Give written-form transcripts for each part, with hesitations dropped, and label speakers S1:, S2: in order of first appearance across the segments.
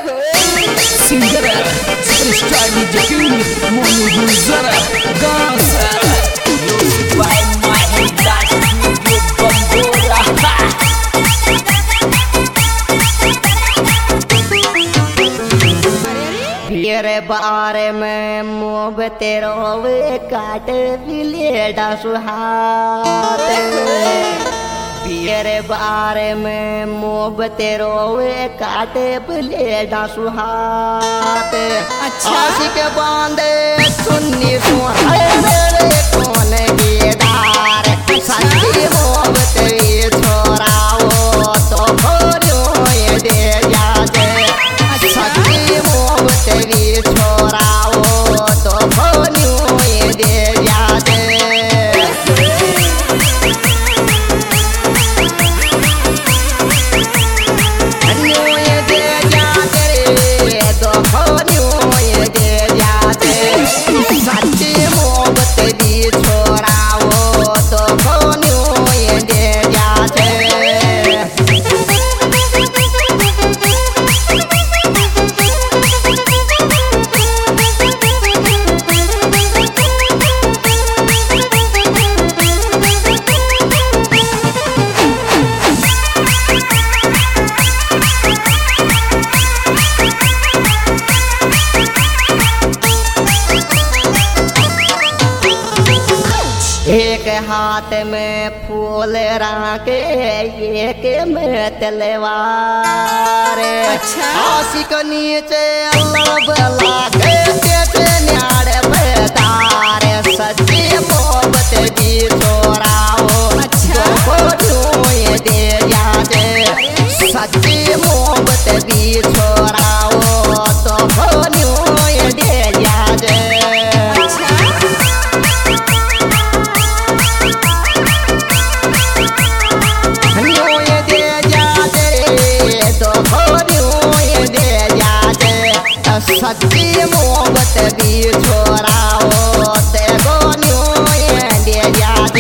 S1: Singer superstar DJ king Monu Gulzar गांसा बाय माय दास वीडियो बंदूरा
S2: तेरे बारे में मोह तेरो काट बिलेडा सुहात तेरे बारे में मोह तेरो काट बिलेडा सुहात आशिक बांधे सुन्नी सोहरे कौन गेदार सच्ची मोहब्बत ये छोराओ तो भोरियो ये दे जाते सच्ची मोहब्बत ये छोराओ तो भोरियो ये दे जाते एक हाथ में फूल राके एक में तलवार आशिक नीचे लब लागे पेटे न्याड़ बेदार सच्ची मोहब्बत भी छोराओ तो ये दे जाते सच्ची मोहब्बत भी छोराओ तो ये दे जाते सच्ची मोहब्बत भी छोराओ तेगो न्यू ये दे जाते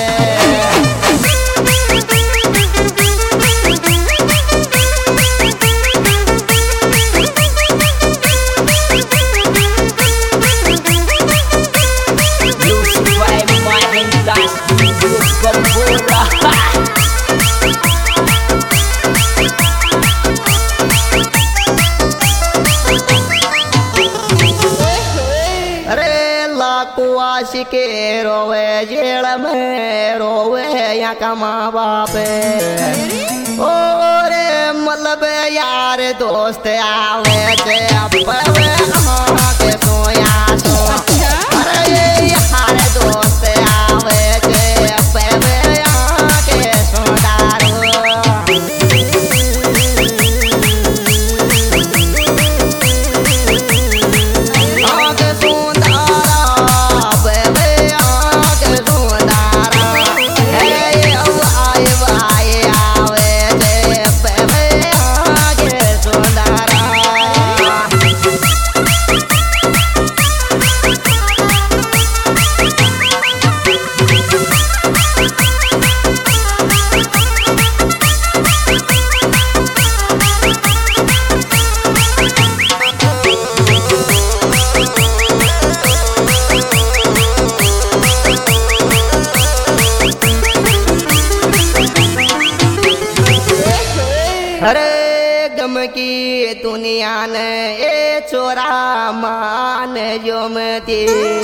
S2: के रोवे जेल में रोवे या कमा बापे और मतलब यार दोस्त आवे थे अब के सोया सो अरे यार दोस्त आवे थे अब के सोदारो अरे गम की दुनिया ने ए चोरा मान जोमती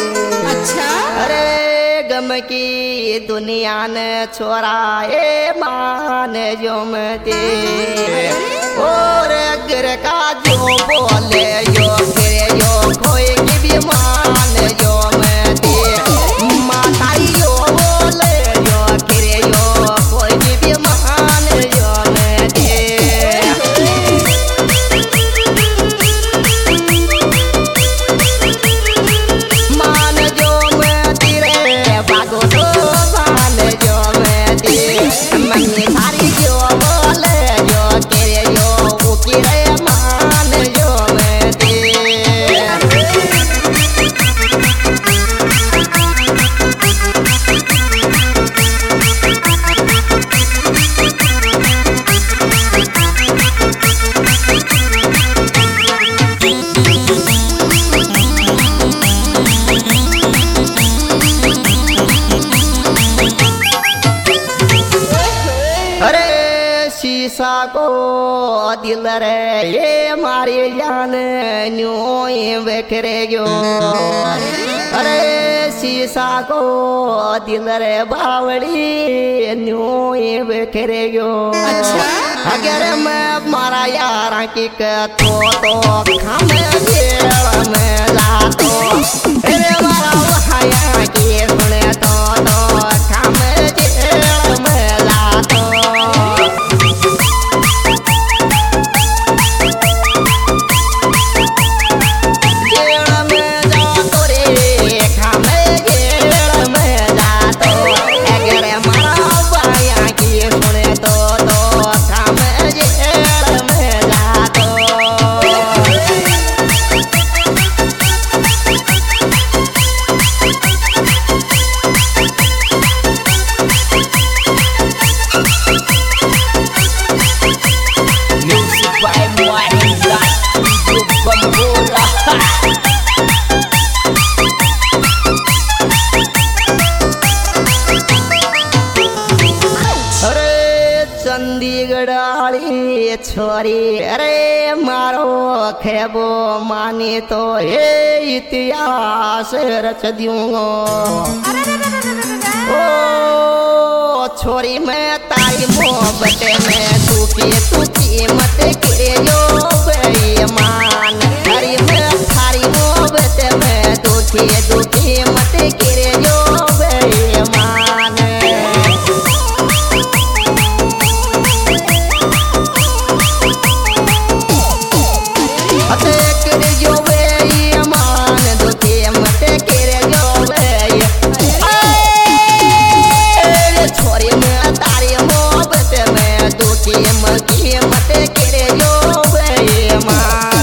S2: अरे गम की दुनिया ने छोरा ए मान जोमती और अगर का जो बोले यो फिर यो कोई की भी मान जोमती माता यो बोले यो फिर यो कोई की भी मान जोमती मान जो मैं दिल रे ये मारी जान न्यू बेखरे गयो अरे शीशा को दिल रे बावड़ी न्यू बेखरे गयो
S3: अच्छा
S2: अगर मैं मारा यार की तो खाम जेल में जातो अरे मारा वहाया की सुने तो खाम जेल में जातो जेल में जातो रे खाम जेल में जातो अगर मारा वहाया की सुने तो खाम जेल में जातो
S1: Music by Mahindra Studio Bambora.
S2: अरे चंडीगढ़ वाली छोरी अरे मारो खेबो माने तो ये इतिहास रच दूंगो ओ छोरी मैं तारी मोहब्बत में तू मत के जो बेईमान अरे मैं थारी मोहब्बत में दुखी मत के जो बेईमान जो बेईमान दुखी मत के जो छोरी में तारी मोहब्बत में दुखी मत के जो बेईमान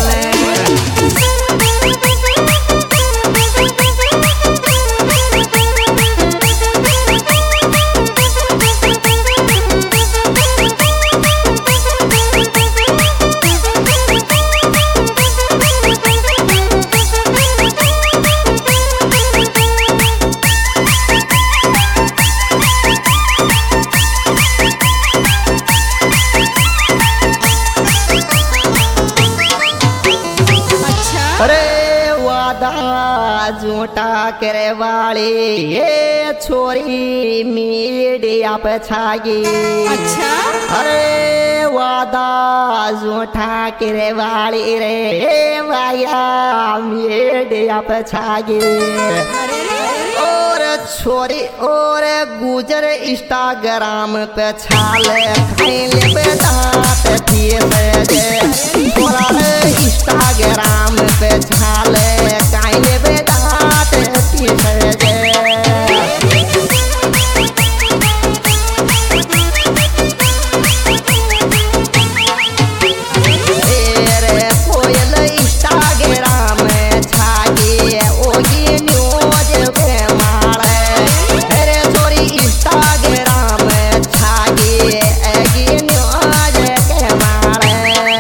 S2: अरे वादा झूठा करे वाली ये छोरी मीडिया पे छागी
S3: अच्छा
S2: अरे वादा झूठा करे वाली रे वाया मीडिया पे छागी और छोरी और गुजर इंस्टाग्राम पे छाले खाइले पे दांत इंस्टाग्राम पे छाले खाइले पे दांत कोयल इंस्टाग्राम छागी ओगी न्यूज पे मारे अरे छोरी इंस्टाग्राम छागी एगी न्यूज के मारे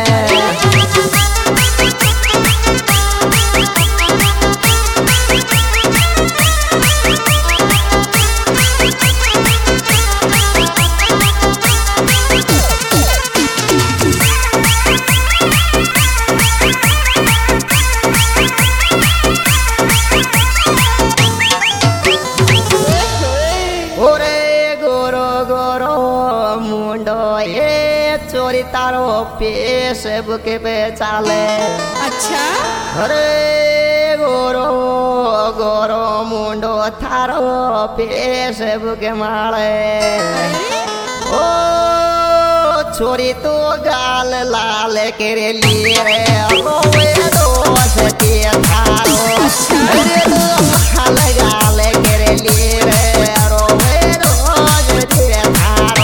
S2: चोरी तारो फेसबुक पे चाले
S3: अच्छा
S2: अरे गोरो गोरो मुंडो थारो फेसबुक माले ओ छोरी तो गाल लाल करे लिए रे रोए दोस्त के थारो अरे तो हाल गाल करे लिए रे रोए दोस्त के थारो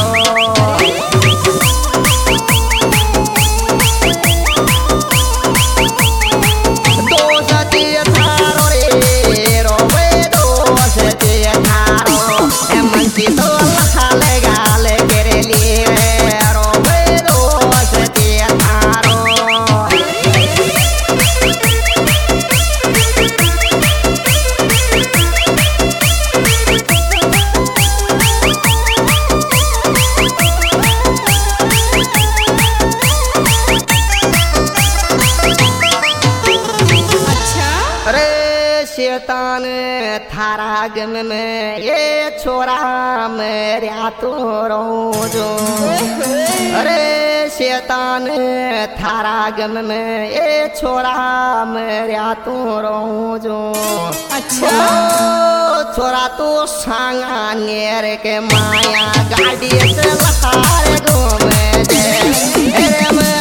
S2: शैतान थारा गम में ये छोरा मेरा तो रोजो। अरे शैतान थारा गम में ये छोरा मेरा तो रोजो।
S3: अच्छा
S2: छोरा तो सांगा नेर के माया गाड़ी से लहार घूमे दे।